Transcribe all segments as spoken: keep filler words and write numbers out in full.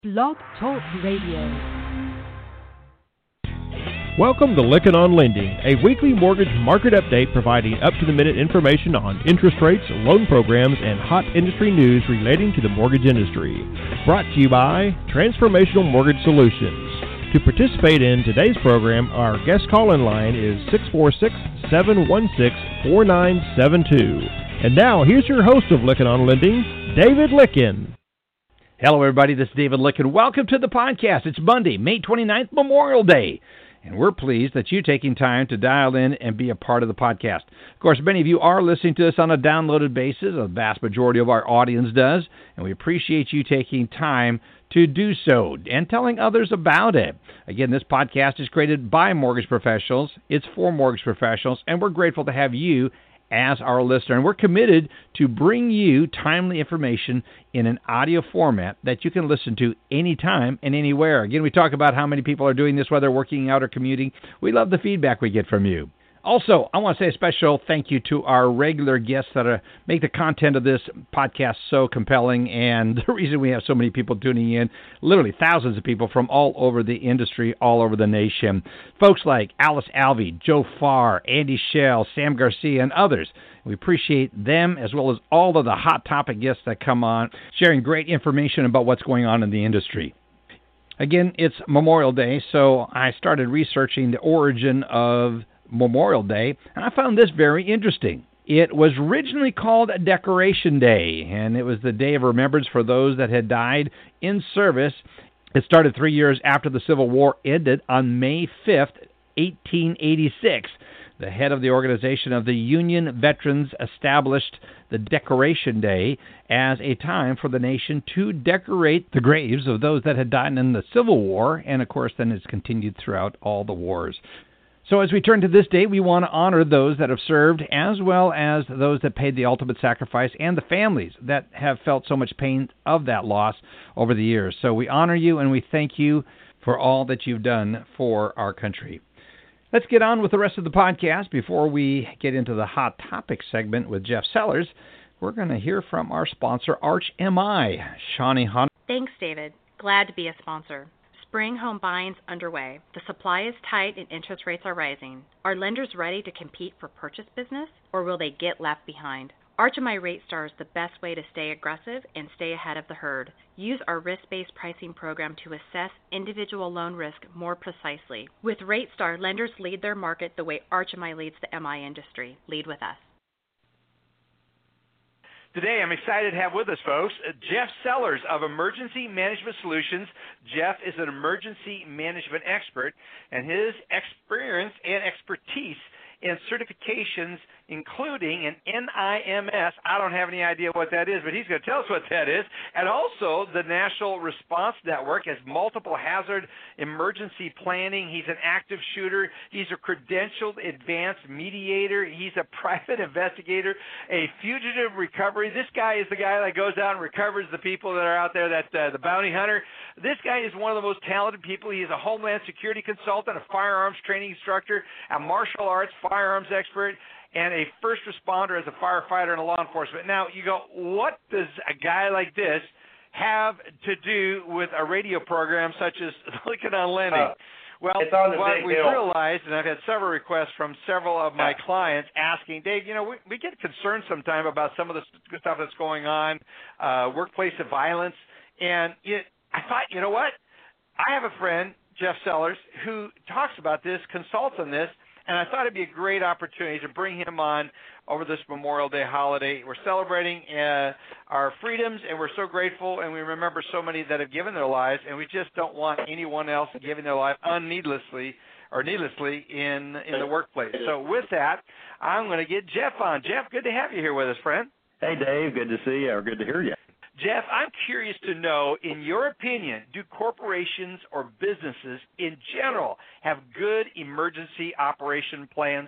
Blog Talk Radio. Welcome to Lykken on Lending, a weekly mortgage market update providing up-to-the-minute information on interest rates, loan programs, and hot industry news relating to the mortgage industry. Brought to you by Transformational Mortgage Solutions. To participate in today's program, our guest call-in line is six four six, seven one six, four nine seven two. And now, here's your host of Lykken on Lending, David Lykken. Hello, everybody. This is David Lykken. Welcome to the podcast. It's Monday, May twenty-ninth, Memorial Day. And we're pleased that you're taking time to dial in and be a part of the podcast. Of course, many of you are listening to us on a downloaded basis. A vast majority of our audience does. And we appreciate you taking time to do so and telling others about it. Again, this podcast is created by mortgage professionals. It's for mortgage professionals. And we're grateful to have you as our listener. And we're committed to bring you timely information in an audio format that you can listen to anytime and anywhere. Again, we talk about how many people are doing this, whether working out or commuting. We love the feedback we get from you. Also, I want to say a special thank you to our regular guests that are, make the content of this podcast so compelling, and the reason we have so many people tuning in, literally thousands of people from all over the industry, all over the nation. Folks like Alice Alvey, Joe Farr, Andy Schell, Sam Garcia, and others. We appreciate them as well as all of the hot topic guests that come on, sharing great information about what's going on in the industry. Again, it's Memorial Day, so I started researching the origin of Memorial Day, and I found this very interesting. It was originally called Decoration Day, and it was the day of remembrance for those that had died in service. It started three years after the Civil War ended on May fifth, eighteen eighty-six. The head of the organization of the Union Veterans established the Decoration Day as a time for the nation to decorate the graves of those that had died in the Civil War, and of course then it's continued throughout all the wars. So as we turn to this day, we want to honor those that have served as well as those that paid the ultimate sacrifice and the families that have felt so much pain of that loss over the years. So we honor you and we thank you for all that you've done for our country. Let's get on with the rest of the podcast. Before we get into the Hot Topics segment with Jeff Sellers, we're going to hear from our sponsor, Arch M I. Shawnee Hunt. Thanks, David. Glad to be a sponsor. Spring home buying's underway. The supply is tight and interest rates are rising. Are lenders ready to compete for purchase business, or will they get left behind? Arch M I RateStar is the best way to stay aggressive and stay ahead of the herd. Use our risk-based pricing program to assess individual loan risk more precisely. With RateStar, lenders lead their market the way Arch M I leads the M I industry. Lead with us. Today, I'm excited to have with us, folks, Jeff Sellers of Emergency Management Solutions. Jeff is an emergency management expert, and his experience and expertise in certifications, including an N I M S. I don't have any idea what that is, but he's going to tell us what that is. And also the National Response Network has multiple hazard emergency planning. He's an active shooter. He's a credentialed advanced mediator. He's a private investigator, a fugitive recovery. This guy is the guy that goes out and recovers the people that are out there, that uh, the bounty hunter. This guy is one of the most talented people. He is a Homeland Security consultant, a firearms training instructor, a martial arts firearms expert, and a first responder as a firefighter and a law enforcement. Now, you go, what does a guy like this have to do with a radio program such as Lykken on Lending? Uh, well, what we've realized, and I've had several requests from several of my yeah. clients asking, Dave, you know, we, we get concerned sometimes about some of the stuff that's going on, uh, workplace violence, and it, I thought, you know what? I have a friend, Jeff Sellers, who talks about this, consults on this, and I thought it'd be a great opportunity to bring him on over this Memorial Day holiday. We're celebrating uh, our freedoms, and we're so grateful, and we remember so many that have given their lives, and we just don't want anyone else giving their life unneedlessly or needlessly in, in the workplace. So with that, I'm going to get Jeff on. Jeff, good to have you here with us, friend. Hey, Dave. Good to see you, or good to hear you. Jeff, I'm curious to know, in your opinion, do corporations or businesses in general have good emergency operation plans?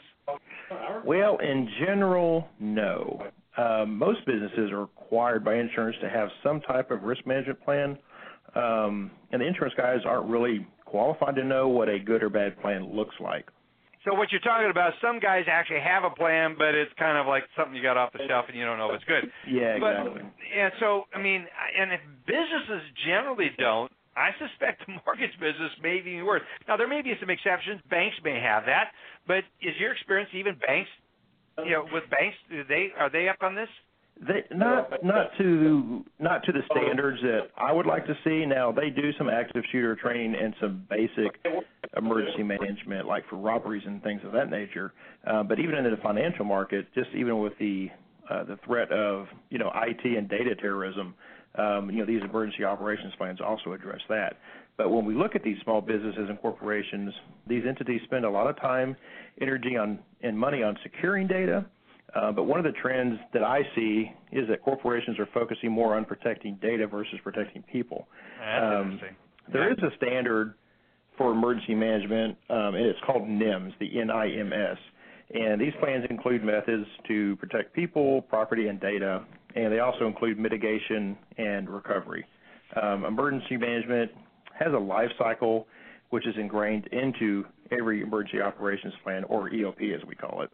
Well, in general, no. Uh, most businesses are required by insurance to have some type of risk management plan, um, and the insurance guys aren't really qualified to know what a good or bad plan looks like. So what you're talking about, some guys actually have a plan, but it's kind of like something you got off the shelf and you don't know if it's good. Yeah, exactly. But, and so, I mean, and if businesses generally don't, I suspect the mortgage business may be worse. Now, there may be some exceptions. Banks may have that, but is your experience even banks, you know, with banks, do they are they up on this? They, not not to not to the standards that I would like to see. Now, they do some active shooter training and some basic emergency management, like for robberies and things of that nature. Uh, but even in the financial market, just even with the uh, the threat of you know I T and data terrorism, um, you know these emergency operations plans also address that. But when we look at these small businesses and corporations, these entities spend a lot of time, energy on and money on securing data. Uh, but one of the trends that I see is that corporations are focusing more on protecting data versus protecting people. That's um, interesting. There yeah. is a standard for emergency management, um, and it's called N I M S, the N I M S. And these plans include methods to protect people, property, and data, and they also include mitigation and recovery. Um, emergency management has a life cycle which is ingrained into every emergency operations plan, or E O P as we call it.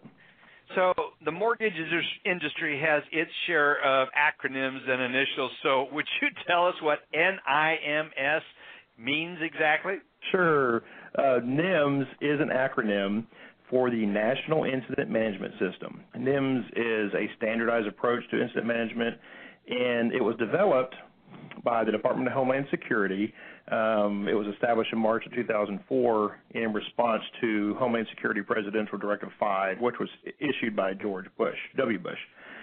So the mortgage industry has its share of acronyms and initials. So would you tell us what N I M S means exactly? Sure. Uh, N I M S is an acronym for the National Incident Management System. N I M S is a standardized approach to incident management, and it was developed by the Department of Homeland Security. Um, it was established in March of two thousand four in response to Homeland Security Presidential Directive five, which was issued by George Bush, W. Bush.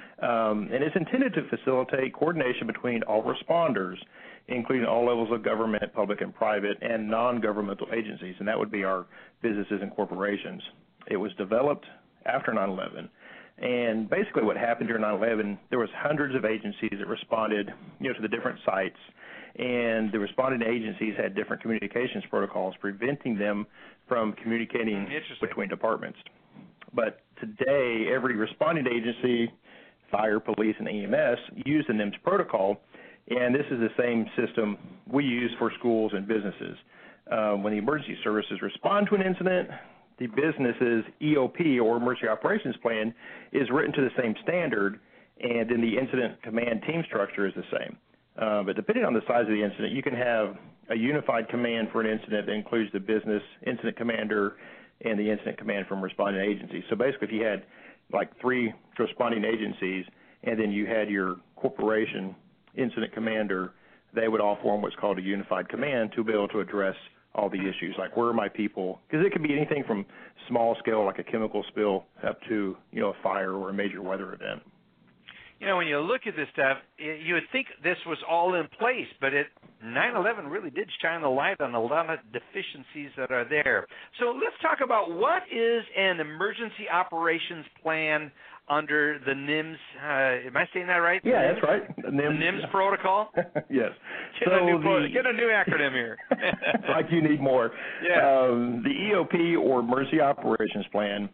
Um, and it's intended to facilitate coordination between all responders, including all levels of government, public and private, and non-governmental agencies, and that would be our businesses and corporations. It was developed after nine eleven. And basically what happened during nine eleven, there was hundreds of agencies that responded, you know, to the different sites, and the responding agencies had different communications protocols preventing them from communicating between departments. But today, every responding agency, fire, police, and E M S, use the N I M S protocol, and this is the same system we use for schools and businesses. Uh, when the emergency services respond to an incident, the business's E O P, or Emergency Operations Plan, is written to the same standard, and then the incident command team structure is the same. Uh, but depending on the size of the incident, you can have a unified command for an incident that includes the business incident commander and the incident command from responding agencies. So basically, if you had like three responding agencies, and then you had your corporation incident commander, they would all form what's called a unified command to be able to address all the issues, like where are my people? Because it could be anything from small scale, like a chemical spill, up to, you know, a fire or a major weather event. You know, when you look at this stuff, you would think this was all in place, but it nine eleven really did shine a light on a lot of deficiencies that are there. So let's talk about what is an emergency operations plan under the N I M S. Uh, am I saying that right? Yeah, that's right. The N I M S, the N I M S protocol? Yes. Get, so a new pro- the, get a new acronym here. like you need more. Yeah. Um, the E O P, or Emergency Operations Plan,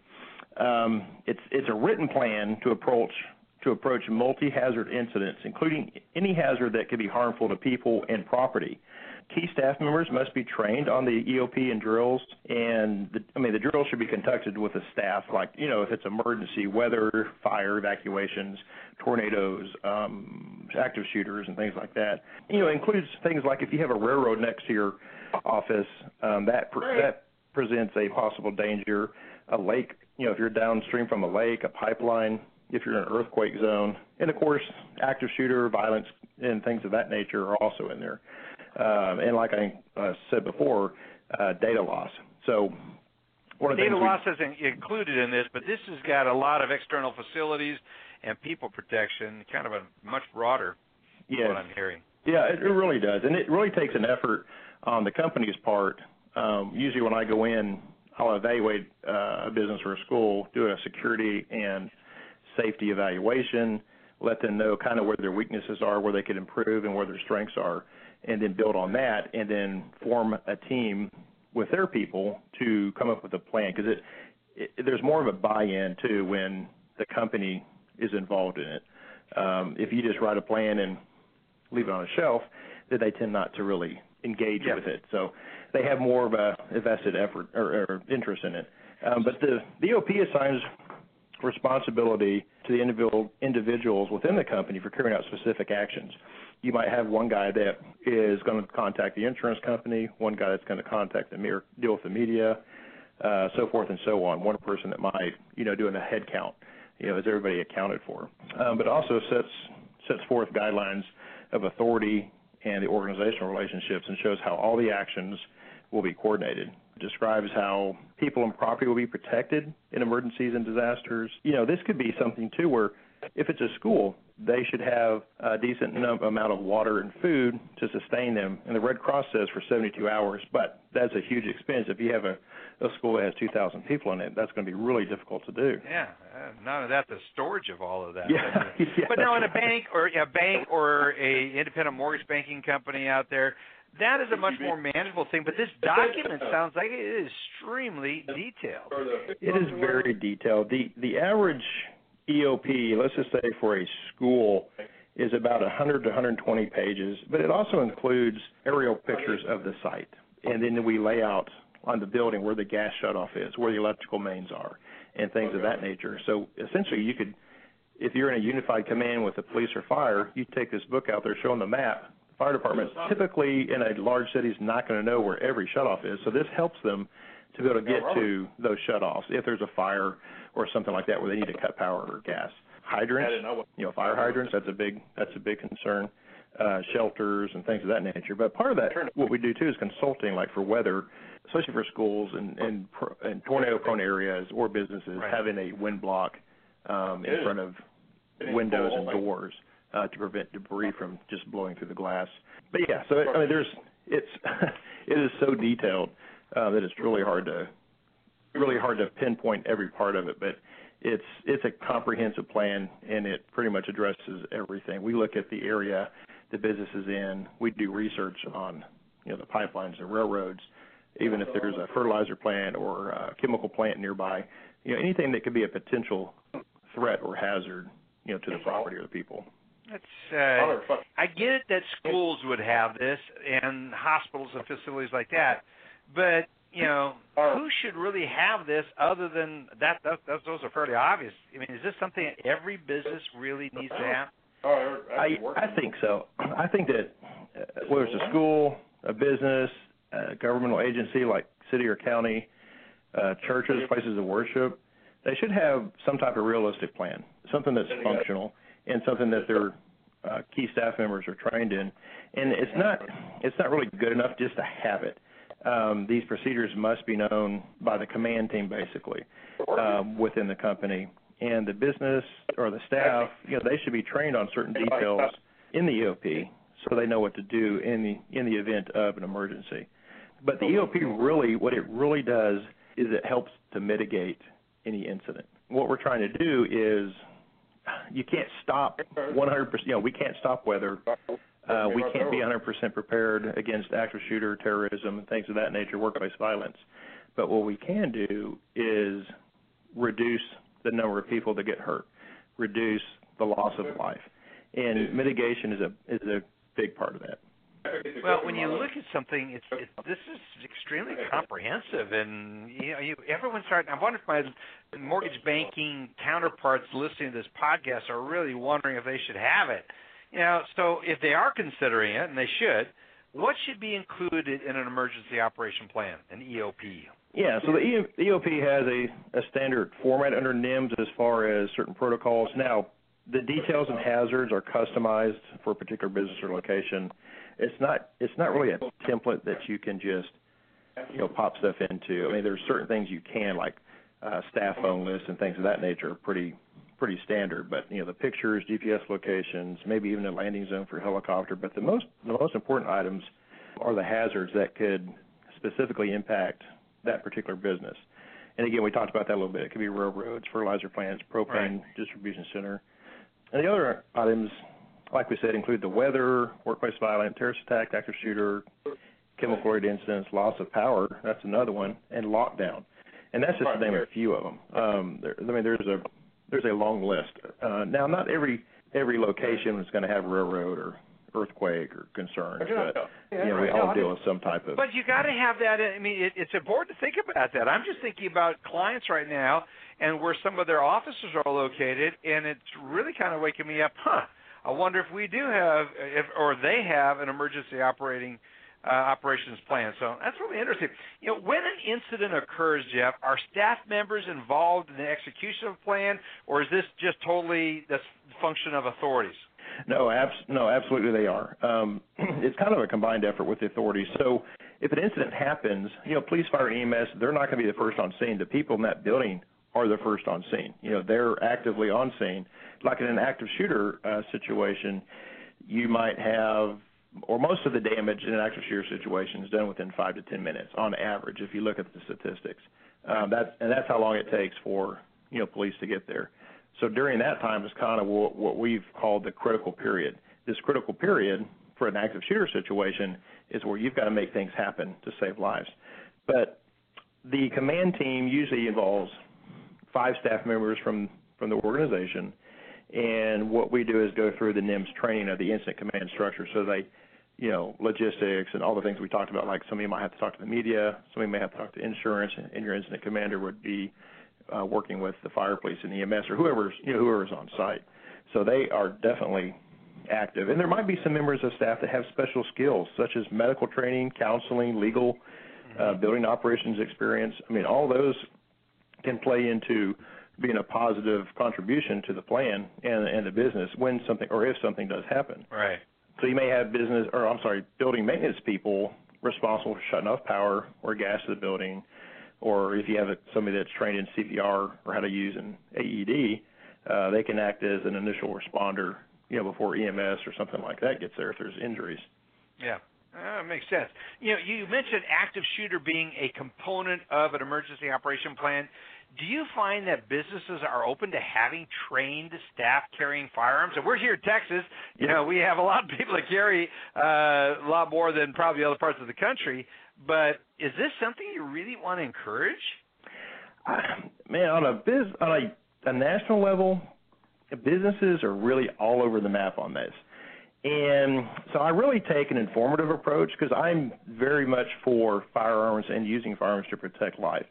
um, it's it's a written plan to approach to approach multi-hazard incidents, including any hazard that could be harmful to people and property. Key staff members must be trained on the E O P and drills, and the, I mean the drills should be conducted with the staff, like, you know, if it's emergency, weather, fire, evacuations, tornadoes, um, active shooters, and things like that. You know, it includes things like if you have a railroad next to your office, um, that pre- that presents a possible danger. A lake, you know, if you're downstream from a lake, a pipeline, if you're in an earthquake zone, and of course, active shooter, violence, and things of that nature are also in there. Um, and like I uh, said before, uh, data loss. So one of the data things loss isn't included in this, but this has got a lot of external facilities and people protection, kind of a much broader, yes. what I'm hearing. Yeah, it, it really does. And it really takes an effort on the company's part. Um, usually when I go in, I'll evaluate uh, a business or a school, do a security and safety evaluation, let them know kind of where their weaknesses are, where they could improve, and where their strengths are, and then build on that, and then form a team with their people to come up with a plan. Because it, it, there's more of a buy-in, too, when the company is involved in it. Um, if you just write a plan and leave it on a shelf, then they tend not to really engage yeah. with it. So they have more of a vested effort or, or interest in it. Um, but the, the E O P assigns responsibility to the individual individuals within the company for carrying out specific actions. You might have one guy that is going to contact the insurance company, one guy that's going to contact the me- deal with the media, uh, so forth and so on. One person that might, you know, doing a head count, you know, is everybody accounted for? Um, but also sets sets forth guidelines of authority and the organizational relationships and shows how all the actions will be coordinated. It describes how people and property will be protected in emergencies and disasters. You know, this could be something, too, where if it's a school, they should have a decent num- amount of water and food to sustain them. And the Red Cross says for seventy-two hours, but that's a huge expense. If you have a, a school that has two thousand people in it, that's going to be really difficult to do. Yeah, uh, none of that, the storage of all of that. Yeah, yeah, but now in a right. bank or a bank or a independent mortgage banking company out there, that is a much more manageable thing. But this document sounds like it is extremely detailed. It is very detailed. The the average E O P, let's just say for a school, is about one hundred to one hundred twenty pages, but it also includes aerial pictures of the site. And then we lay out on the building where the gas shutoff is, where the electrical mains are, and things of that nature. So essentially you could, if you're in a unified command with the police or fire, you take this book out there showing the map. The fire department typically in a large city is not going to know where every shutoff is, so this helps them to be able to get to those shutoffs if there's a fire or something like that where they need to cut power or gas. Hydrants, you know, fire hydrants, that's a big that's a big concern. Uh, shelters and things of that nature. But part of that, what we do too, is consulting, like for weather, especially for schools and, and, and tornado-prone areas or businesses, right. having a wind block um, in front of windows and doors uh, to prevent debris from just blowing through the glass. But yeah, so it, I mean, there's it's it is so detailed uh, that it's really hard to really hard to pinpoint every part of it. But it's it's a comprehensive plan, and it pretty much addresses everything. We look at the area the business is in. We do research on, you know, the pipelines, the railroads, even if there's a fertilizer plant or a chemical plant nearby, you know, anything that could be a potential threat or hazard, you know, to the property or the people. That's, uh, I get it that schools would have this and hospitals and facilities like that, but, you know, who should really have this other than that? that those are fairly obvious. I mean, is this something that every business really needs to have? I, I think so. I think that uh, whether it's a school, a business, a governmental agency like city or county, uh, churches, places of worship, they should have some type of realistic plan, something that's functional and something that their uh, key staff members are trained in. And it's not it's not really good enough just to have it. Um, these procedures must be known by the command team, basically, um, within the company. And the business or the staff, you know, they should be trained on certain details in the E O P so they know what to do in the in the event of an emergency. But the E O P really, what it really does is it helps to mitigate any incident. What we're trying to do is you can't stop one hundred percent, you know, we can't stop weather. Uh, we can't be one hundred percent prepared against active shooter, terrorism, and things of that nature, workplace violence. But what we can do is reduce the number of people that get hurt, reduce the loss of life, and mitigation is a is a big part of that. Well, when you look at something, it's, it's this is extremely comprehensive, and you know, you, everyone's starting. I wonder if my mortgage banking counterparts listening to this podcast are really wondering if they should have it. You know, so if they are considering it, and they should, what should be included in an emergency operation plan, an E O P? Yeah, so the E O P has a, a standard format under N I M S as far as certain protocols. Now, the details and hazards are customized for a particular business or location. It's not it's not really a template that you can just, you know, pop stuff into. I mean, there's certain things you can, like uh, staff phone lists and things of that nature, are pretty pretty standard. But you know, the pictures, G P S locations, maybe even a landing zone for a helicopter. But the most the most important items are the hazards that could specifically impact that particular business. And again, we talked about that a little bit. It could be railroads, fertilizer plants, propane right. distribution center. And the other items, like we said, include the weather, workplace violence, terrorist attack, active shooter, chemical related incidents, loss of power. That's another one, and lockdown. And that's just to name a few of them. Um, there, I mean, there's a there's a long list. Uh, now, not every every location is going to have railroad or earthquake or concerns. Yeah, but yeah, you know, right. we all no, deal I mean, with some type of. But you got to have that. I mean, it, it's important to think about that. I'm just thinking about clients right now and where some of their offices are located, and it's really kind of waking me up. Huh? I wonder if we do have, if or they have an emergency operating uh, operations plan. So that's really interesting. You know, when an incident occurs, Jeff, are staff members involved in the execution of a plan, or is this just totally the function of authorities? No, abs- no, absolutely they are. Um, it's kind of a combined effort with the authorities. So if an incident happens, you know, police, fire, and E M S, they're not going to be the first on scene. The people in that building are the first on scene. You know, they're actively on scene. Like in an active shooter uh, situation, you might have, or most of the damage in an active shooter situation is done within five to ten minutes on average, if you look at the statistics. Um, that, and that's how long it takes for, you know, police to get there. So during that time is kind of what, what we've called the critical period. This critical period for an active shooter situation is where you've got to make things happen to save lives. But the command team usually involves five staff members from, from the organization, and what we do is go through the N I M S training of the incident command structure. So they, you know, logistics and all the things we talked about, like some of you might have to talk to the media, some of you may have to talk to insurance, and your incident commander would be Uh, working with the fire, police, and E M S, or whoever's you know whoever's on site. So they are definitely active, and there might be some members of staff that have special skills, such as medical training, counseling, legal, uh, building operations experience. I mean, all those can play into being a positive contribution to the plan and, and the business when something or if something does happen. Right. So you may have business, or I'm sorry, building maintenance people responsible for shutting off power or gas to the building. Or if you have somebody that's trained in C P R or how to use an A E D, uh, they can act as an initial responder, you know, before E M S or something like that gets there if there's injuries. Yeah, uh, makes sense. You know, you mentioned active shooter being a component of an emergency operation plan. Do you find that businesses are open to having trained staff carrying firearms? And we're here in Texas. You know, we have a lot of people that carry uh, a lot more than probably other parts of the country. But is this something you really want to encourage? Uh, man, on a biz, on a, a national level, businesses are really all over the map on this. And so I really take an informative approach because I'm very much for firearms and using firearms to protect life.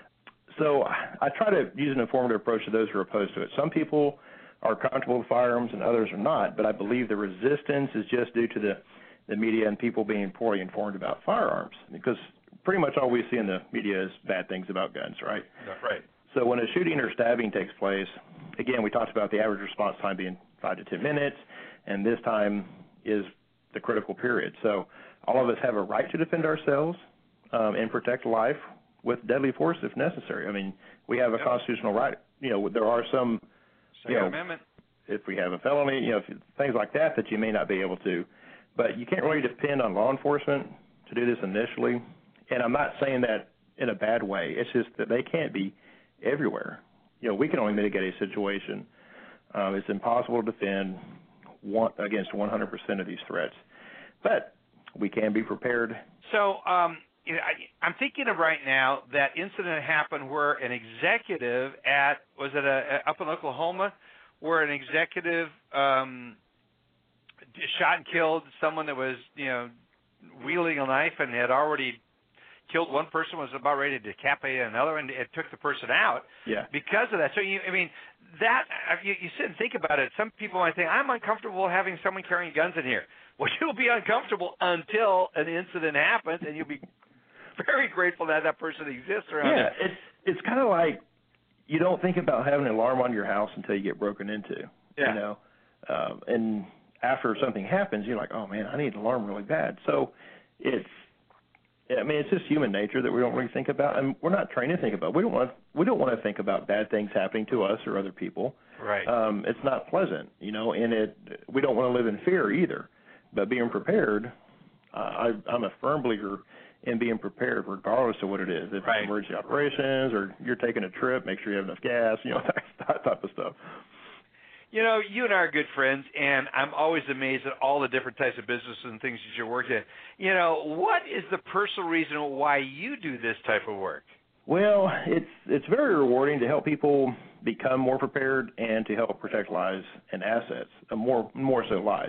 So I try to use an informative approach to those who are opposed to it. Some people are comfortable with firearms and others are not, but I believe the resistance is just due to the, the media and people being poorly informed about firearms, because pretty much all we see in the media is bad things about guns, right? Right. So when a shooting or stabbing takes place, again, we talked about the average response time being five to ten minutes, and this time is the critical period. So all of us have a right to defend ourselves um, and protect life with deadly force if necessary. I mean, we have a yep. constitutional right. You know, there are some, Second you know, Amendment. If we have a felony, you know, if, things like that that you may not be able to. But you can't really depend on law enforcement to do this initially. And I'm not saying that in a bad way. It's just that they can't be everywhere. You know, we can only mitigate a situation. Um, it's impossible to defend one, against one hundred percent of these threats. But we can be prepared. So, um, you know, I, I'm thinking of right now that incident happened where an executive at, was it a, a, up in Oklahoma, where an executive um, shot and killed someone that was, you know, wielding a knife and had already killed one person, was about ready to decapitate another, and it took the person out yeah. because of that. So, you, I mean, that, you, you sit and think about it. Some people might think, I'm uncomfortable having someone carrying guns in here. Well, you'll be uncomfortable until an incident happens, and you'll be very grateful that that person exists around yeah, you. Yeah, it's, it's kind of like you don't think about having an alarm on your house until you get broken into, yeah. you know. Um, and after something happens, you're like, oh, man, I need an alarm really bad. So it's, I mean, it's just human nature that we don't really think about, and we're not trained to think about. We don't want to, we don't want to think about bad things happening to us or other people. Right. Um, it's not pleasant, you know, and it we don't want to live in fear either. But being prepared, uh, I, I'm a firm believer in being prepared regardless of what it is. If right. it's emergency operations or you're taking a trip, make sure you have enough gas, you know, that type of stuff. You know, you and I are good friends, and I'm always amazed at all the different types of businesses and things that you work in. You know, what is the personal reason why you do this type of work? Well, it's it's very rewarding to help people become more prepared and to help protect lives and assets, more more so lives.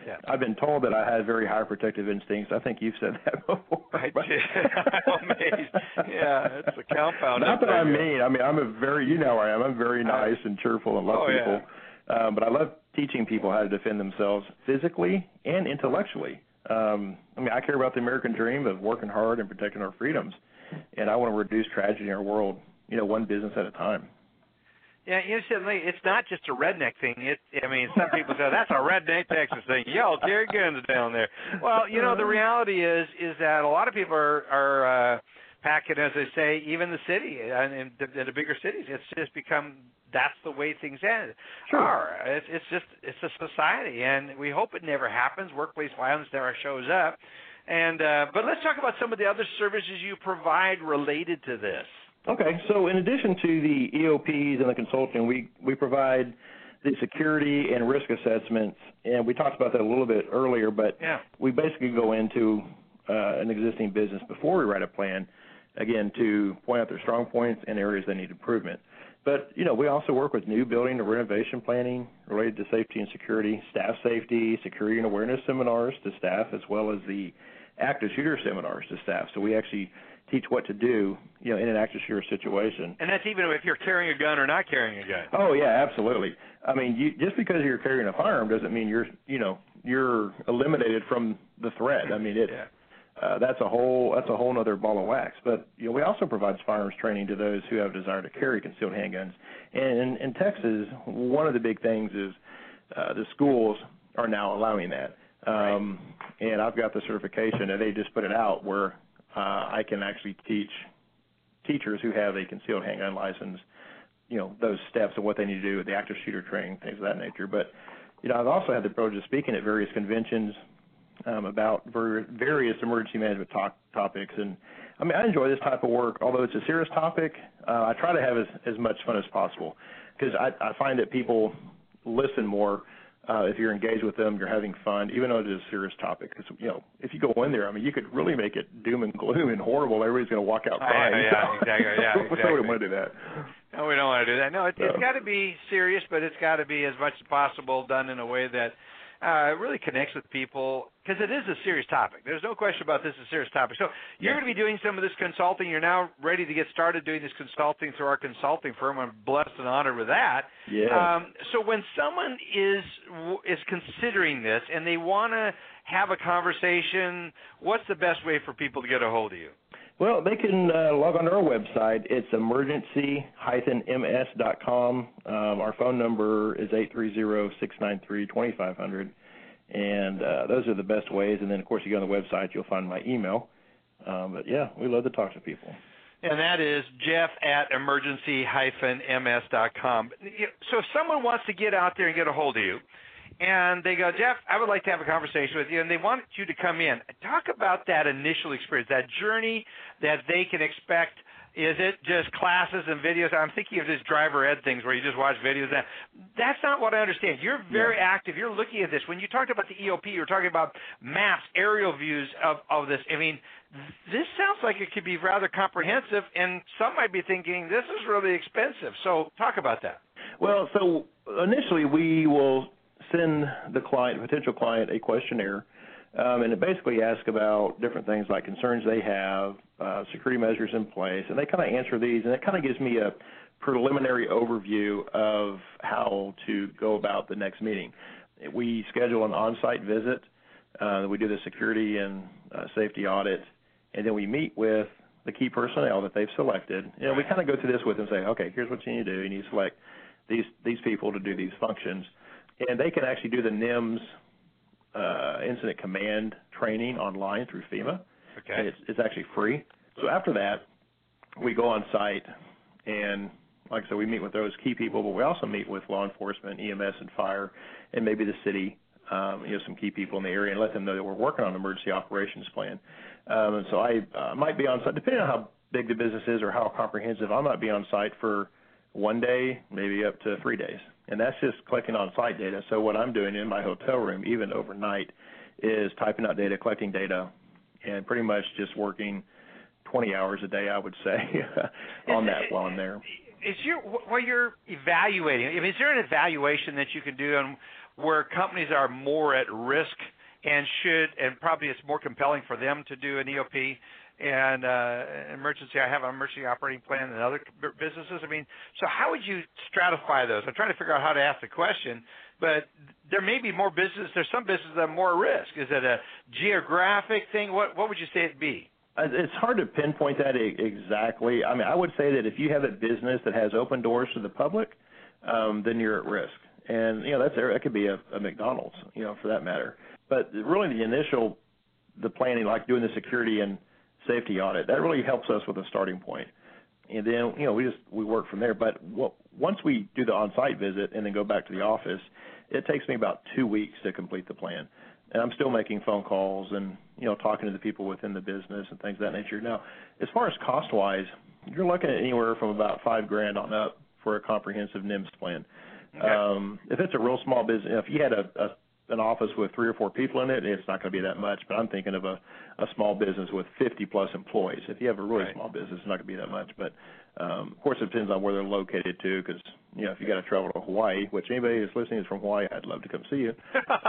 Yeah. I've been told that I had very high protective instincts. I think you've said that before. I did. I'm amazed. Yeah, it's a compound. Not that there. I'm mean. I mean, I'm a very, you know, I am. I'm very nice and cheerful and love oh, people. Yeah. Um, but I love teaching people how to defend themselves physically and intellectually. Um, I mean, I care about the American dream of working hard and protecting our freedoms, and I want to reduce tragedy in our world, you know, one business at a time. Yeah, instantly, it's not just a redneck thing. It, I mean, some people say that's a redneck Texas thing. Yo, carry guns down there. Well, you know, the reality is is that a lot of people are are uh, packing, as they say, even the city and in the, in the bigger cities. It's just become that's the way things end. Sure. are. It's, it's just it's a society, and we hope it never happens. Workplace violence never shows up. And uh, but let's talk about some of the other services you provide related to this. Okay, so in addition to the E O Ps and the consulting, we, we provide the security and risk assessments, and we talked about that a little bit earlier, but yeah. we basically go into uh, an existing business before we write a plan, again, to point out their strong points and areas that need improvement. But, you know, we also work with new building or renovation planning related to safety and security, staff safety, security and awareness seminars to staff, as well as the active shooter seminars to staff. So we actually teach what to do, you know, in an active shooter situation. And that's even if you're carrying a gun or not carrying a gun. Oh yeah, absolutely. I mean, you, just because you're carrying a firearm doesn't mean you're, you know, you're eliminated from the threat. I mean, it, yeah. uh, that's a whole that's a whole other ball of wax. But you know, we also provide firearms training to those who have a desire to carry concealed handguns. And in, in Texas, one of the big things is uh, the schools are now allowing that. Um, right. And I've got the certification, and they just put it out where Uh, I can actually teach teachers who have a concealed handgun license, you know, those steps of what they need to do with the active shooter training, things of that nature. But, you know, I've also had the privilege of speaking at various conventions um, about ver- various emergency management talk- topics. And, I mean, I enjoy this type of work. Although it's a serious topic, uh, I try to have as, as much fun as possible because I, I find that people listen more. Uh, if you're engaged with them, you're having fun, even though it is a serious topic. Because, you know, if you go in there, I mean, you could really make it doom and gloom and horrible. Everybody's going to walk out crying. Yeah, yeah, exactly. Yeah, exactly. We wouldn't want to do that. No, we don't want to do that. No, it, no. it's got to be serious, but it's got to be as much as possible done in a way that uh, really connects with people, because it is a serious topic. There's no question about this is a serious topic. So you're yeah. going to be doing some of this consulting. You're now ready to get started doing this consulting through our consulting firm. I'm blessed and honored with that. Yeah. Um, so when someone is is considering this and they want to have a conversation, what's the best way for people to get a hold of you? Well, they can uh, log on to our website. It's emergency dash m s dot com. Um, our phone number is eight three zero, six nine three, two five zero zero. And uh, those are the best ways. And then, of course, you go on the website, you'll find my email. Um, but, yeah, we love to talk to people. And that is Jeff at emergency dash m s dot com. So if someone wants to get out there and get a hold of you, and they go, Jeff, I would like to have a conversation with you, and they want you to come in. Talk about that initial experience, that journey that they can expect. Is it just classes and videos? I'm thinking of this driver ed things where you just watch videos. That's not what I understand. You're very yeah. active. You're looking at this. When you talked about the E O P, you were talking about maps, aerial views of, of this. I mean, this sounds like it could be rather comprehensive, and some might be thinking this is really expensive. So talk about that. Well, so initially we will send the client, potential client, a questionnaire, um, and it basically asks about different things like concerns they have, uh, security measures in place, and they kind of answer these, and it kind of gives me a preliminary overview of how to go about the next meeting. We schedule an on-site visit. Uh, we do the security and uh, safety audit, and then we meet with the key personnel that they've selected. You know, we kind of go through this with them and say, okay, here's what you need to do. You need to select these these people to do these functions. And they can actually do the N I M S uh, incident command training online through FEMA. Okay. It's, it's actually free. So after that, we go on site, and like I said, we meet with those key people, but we also meet with law enforcement, E M S and fire, and maybe the city, um, you know, some key people in the area, and let them know that we're working on an emergency operations plan. Um, and so I uh, might be on site, depending on how big the business is or how comprehensive, I might be on site for one day, maybe up to three days. And that's just clicking on site data. So what I'm doing in my hotel room, even overnight, is typing out data, collecting data, and pretty much just working twenty hours a day, I would say, on that while I'm there. Is your while you're evaluating? I mean, is there an evaluation that you can do on where companies are more at risk and should, and probably it's more compelling for them to do an E O P and uh, emergency. I have an emergency operating plan and other businesses. I mean, so how would you stratify those? I'm trying to figure out how to ask the question, but there may be more business. There's some businesses that are more risk. Is it a geographic thing? What what would you say it'd be? It's hard to pinpoint that exactly. I mean, I would say that if you have a business that has open doors to the public, um, then you're at risk. And, you know, that's that could be a, a McDonald's, you know, for that matter. But really the initial, the planning, like doing the security and safety audit, that really helps us with a starting point. And then, you know, we just, we work from there. But what, once we do the on-site visit and then go back to the office, it takes me about two weeks to complete the plan. And I'm still making phone calls and, you know, talking to the people within the business and things of that nature. Now, as far as cost-wise, you're looking at anywhere from about five grand on up for a comprehensive N I M S plan. Okay. Um, if it's a real small business, if you had a, a an office with three or four people in it, it's not going to be that much. But I'm thinking of a, a small business with fifty plus employees. If you have a really right. small business, it's not going to be that much. But um, of course, it depends on where they're located too. Because you know, if you got to travel to Hawaii, which anybody who's listening is from Hawaii, I'd love to come see you.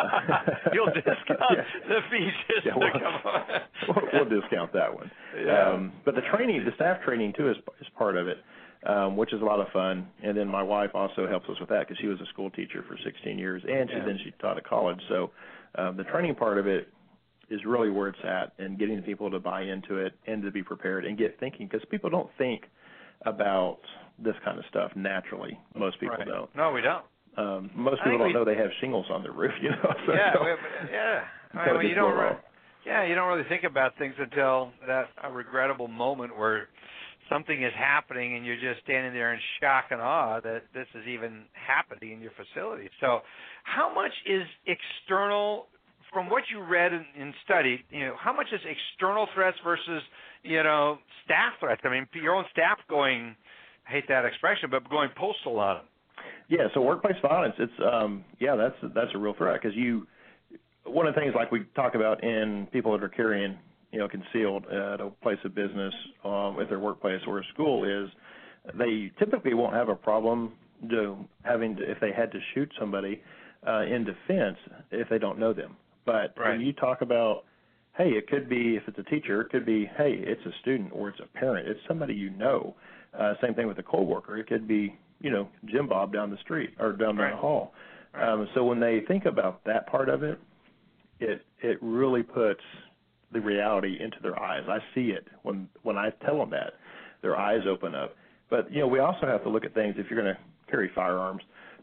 You'll discount yeah. the fees just yeah, to we'll, come on. we'll, we'll discount that one. Yeah. Um, but the training, the staff training too, is is part of it. Um, which is a lot of fun. And then my wife also helps us with that because she was a school teacher for sixteen years, and she, yeah. then she taught at college. So um, the training part of it is really where it's at, and getting people to buy into it and to be prepared and get thinking, because people don't think about this kind of stuff naturally. Most people right. don't. No, we don't. Um, most I people don't we, know they have shingles on their roof, you know. So, yeah, so, we have, yeah. I so mean, you don't. Re- wrong. yeah, you don't really think about things until that a regrettable moment where something is happening and you're just standing there in shock and awe that this is even happening in your facility. So how much is external, from what you read and, and studied, you know, how much is external threats versus, you know, staff threats? I mean, your own staff going, I hate that expression, but going postal on them. Yeah, so workplace violence, it's, um, yeah, that's, that's a real threat, because you, one of the things like we talk about in people that are carrying, you know, concealed at a place of business, um, at their workplace or a school, is they typically won't have a problem to having to, if they had to shoot somebody uh, in defense if they don't know them. But right. when you talk about, hey, it could be, if it's a teacher, it could be, hey, it's a student or it's a parent, it's somebody you know. Uh, same thing with a coworker. It could be, you know, Jim Bob down the street or down right. the hall. Right. Um, so when they think about that part of it, it it really puts the reality into their eyes. I see it when when I tell them that. Their eyes open up. But, you know, we also have to look at things. If you're going to carry firearms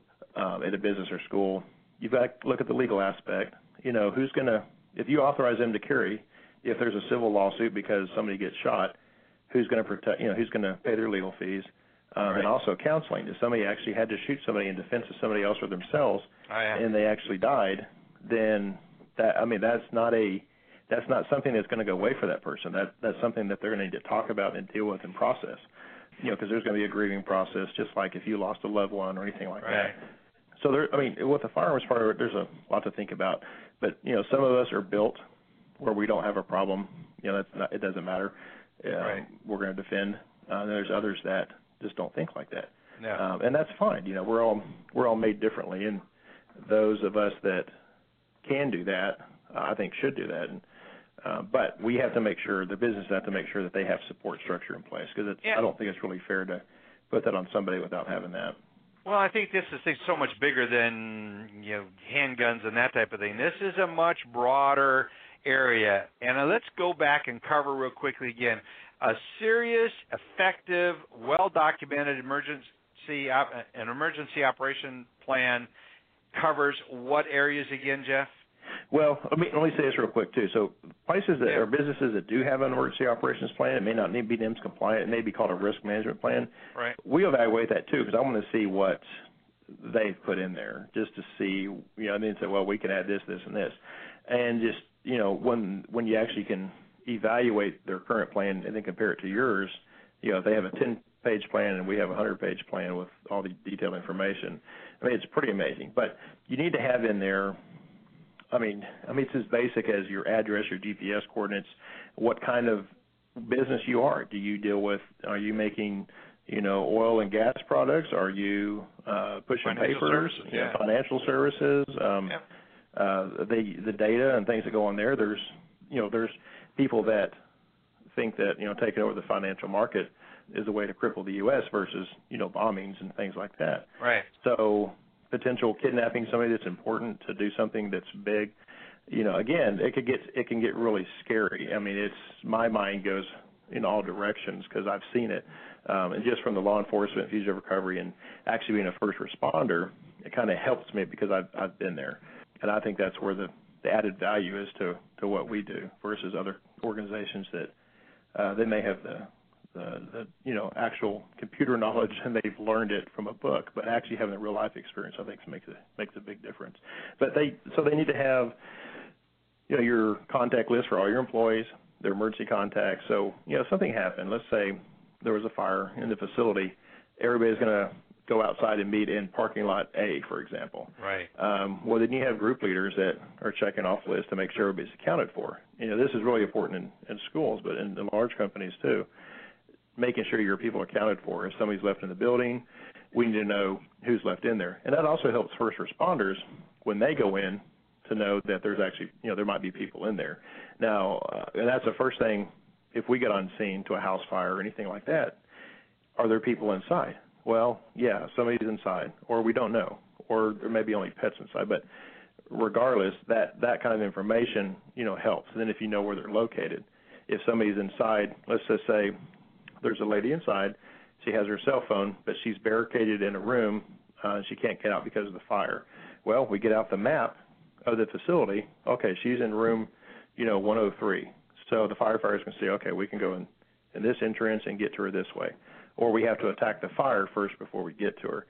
um, at a business or school, you've got to look at the legal aspect. You know, who's going to, if you authorize them to carry, if there's a civil lawsuit because somebody gets shot, who's going to protect, you know, who's going to pay their legal fees? Um, right. And also counseling. If somebody actually had to shoot somebody in defense of somebody else or themselves, oh, yeah. and they actually died, then that, I mean, that's not a, that's not something that's going to go away for that person. That that's something that they're going to need to talk about and deal with and process. You know, because there's going to be a grieving process, just like if you lost a loved one or anything like right. that. So there, I mean, with the firearms part of it, there's a lot to think about. But you know, some of us are built where we don't have a problem. You know, that's not, it doesn't matter. Uh, right. We're going to defend. Uh, there's others that just don't think like that. Yeah. Um, and that's fine. You know, we're all we're all made differently, and those of us that can do that, uh, I think, should do that. And, Uh, but we have to make sure, the business have to make sure that they have support structure in place, because yeah. I don't think it's really fair to put that on somebody without having that. Well, I think this is so much bigger than, you know, handguns and that type of thing. This is a much broader area. And uh, let's go back and cover real quickly again. A serious, effective, well-documented emergency op- an emergency operation plan covers what areas again, Jeff? Well, let me, let me say this real quick, too. So places that yeah. are businesses that do have an emergency operations plan, it may not need to be N I M S compliant. It may be called a risk management plan. Right. We evaluate that, too, because I want to see what they've put in there, just to see, you know, and then say, well, we can add this, this, and this. And just, you know, when when you actually can evaluate their current plan and then compare it to yours, you know, if they have a ten-page plan and we have a hundred-page plan with all the detailed information, I mean, it's pretty amazing. But you need to have in there, I mean, I mean, it's as basic as your address, your G P S coordinates, what kind of business you are. Do you deal with, are you making, you know, oil and gas products? Are you uh, pushing financial papers? Services, You know, yeah. financial services. Um, yeah. uh, the the data and things that go on there. There's you know there's people that think that you know taking over the financial market is a way to cripple the U S versus you know bombings and things like that. Right. So potential kidnapping somebody that's important to do something that's big. You know, again, it could get it can get really scary. I mean, it's my mind goes in all directions because I've seen it, um, and just from the law enforcement, fugitive recovery, and actually being a first responder, it kind of helps me because I've I've been there, and I think that's where the, the added value is to, to what we do versus other organizations that uh, they may have the, the the you know actual computer knowledge and they've learned it from a book, but actually having the real life experience, I think makes a makes a big difference. But they so they need to have you know your contact list for all your employees, their emergency contacts. So, you know, something happened. Let's say there was a fire in the facility. Everybody's going to go outside and meet in parking lot A, for example. Right. Um, well, then you have group leaders that are checking off lists to make sure everybody's accounted for. You know, this is really important in, in schools, but in, in large companies too, making sure your people are accounted for. If somebody's left in the building, we need to know who's left in there. And that also helps first responders when they go in to know that there's actually, you know, there might be people in there. Now, uh, and that's the first thing, if we get on scene to a house fire or anything like that, are there people inside? Well, yeah, somebody's inside, or we don't know, or there may be only pets inside. But regardless, that, that kind of information, you know, helps. And then if you know where they're located, if somebody's inside, let's just say there's a lady inside, she has her cell phone, but she's barricaded in a room, uh, and she can't get out because of the fire. Well, we get out the map of the facility. Okay, she's in room, you know, one oh three. So the firefighters can say, okay, we can go in, in this entrance and get to her this way. Or we have to attack the fire first before we get to her.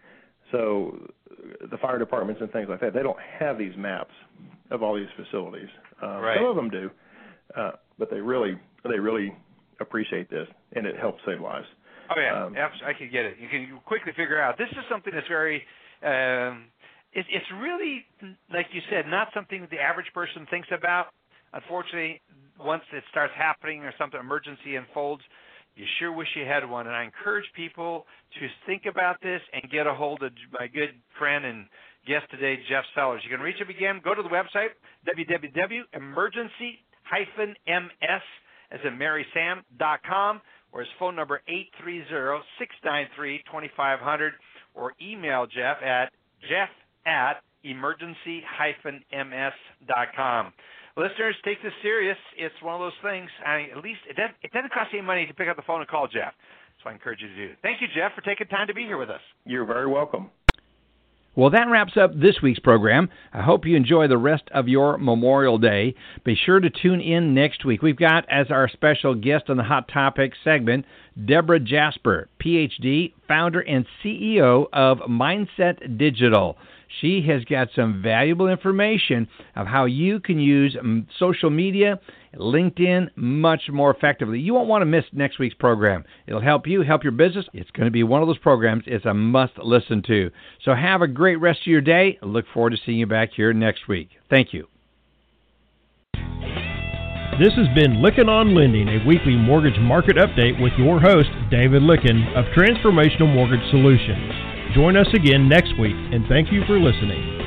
So the fire departments and things like that, they don't have these maps of all these facilities. Um, right. Some of them do, uh, but they really, they really appreciate this, and it helps save lives. Oh, yeah, Um, I can get it. You can quickly figure out. This is something that's very, um, it, it's really, like you said, not something that the average person thinks about. Unfortunately, once it starts happening or something, emergency unfolds, you sure wish you had one. And I encourage people to think about this and get a hold of my good friend and guest today, Jeff Sellers. You can reach him again. Go to the website, w w w dot emergency dash m s as in Mary Sam dot com, or his phone number eight three zero, six nine three, two five zero zero, or email Jeff at jeff at emergency dash m s dot com. Listeners, take this serious. It's one of those things. I, at least it doesn't, it doesn't cost you any money to pick up the phone and call Jeff. So I encourage you to do it. Thank you, Jeff, for taking time to be here with us. You're very welcome. Well, that wraps up this week's program. I hope you enjoy the rest of your Memorial Day. Be sure to tune in next week. We've got as our special guest on the Hot Topics segment, Deborah Jasper, P H D, founder and C E O of Mindset Digital. She has got some valuable information of how you can use social media, LinkedIn, much more effectively. You won't want to miss next week's program. It'll help you, help your business. It's going to be one of those programs it's a must listen to. So have a great rest of your day. I look forward to seeing you back here next week. Thank you. This has been Lykken on Lending, a weekly mortgage market update with your host, David Lykken of Transformational Mortgage Solutions. Join us again next week, and thank you for listening.